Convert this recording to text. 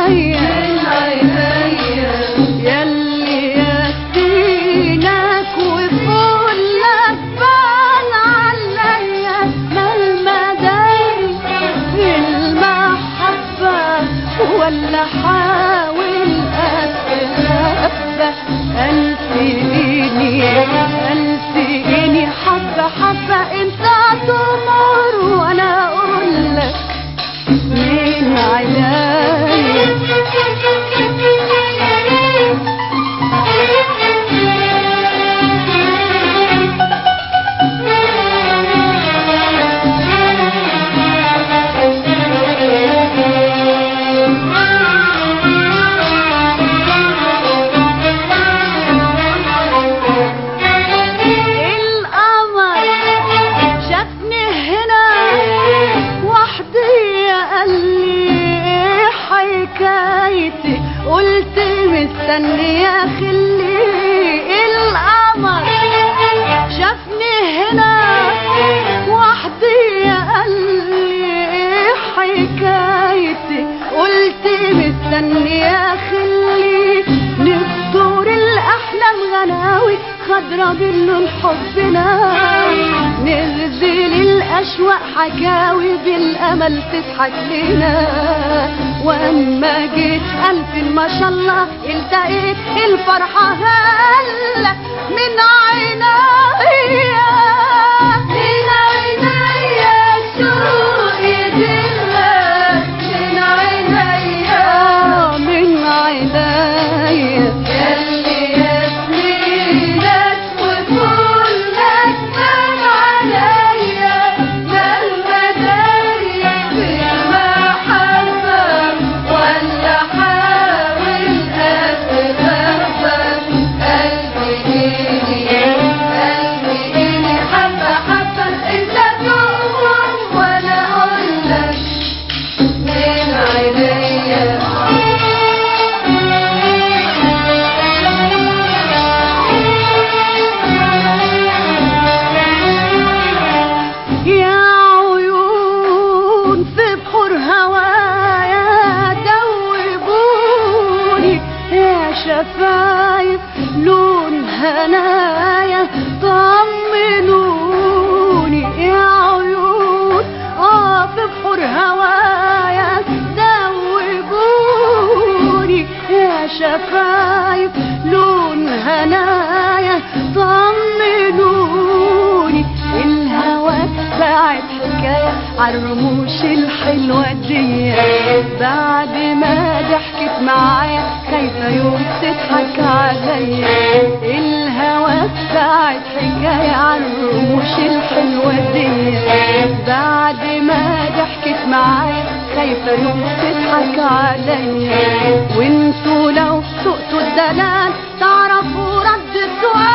من عينيا ياللي يدينك وكلك بان عليا ما المداري المحبة ولا حاول أتهبى أنسيني حبة حبة انت تمر وانا اقولك من عينيا قلت مستنية خلي القمر شافني هنا وحدي قالي حكايتي قلت مستنية خلي نبدور الأحلام غناوي خضرا باللون حبنا نغزل الأشواق حكاوي بالأمل تضحك لنا واما جيت ألف ما شاء الله التقيت الفرحة هلا من عينيا من عينيا الشوق يدلك من عينيا من عينيا ياللي يسنينك وكلك بان عليا ما المداري بالمحبة ولا حاول أتخبى قلبي حبة حبة انت تؤمن وانا اقولك من عينيا يا عيون في بحور هوايا دوبوني يا شفايف لون هنايا طمنوني يا عيون في بحور هوايا دوبوني يا شفايف لون هنايا طمنوني الهوى بعد حكاية عالرموش الحلوة دي بعد ما ضحكت معايا خايفة يوم تضحك عليا الهوى بعد حكاية عالرموش الحلوة دي بعد ما ضحكت معايا خايفة يوم تضحك عليا وانتوا لو سقتوا الدلال تعرفوا رد السؤال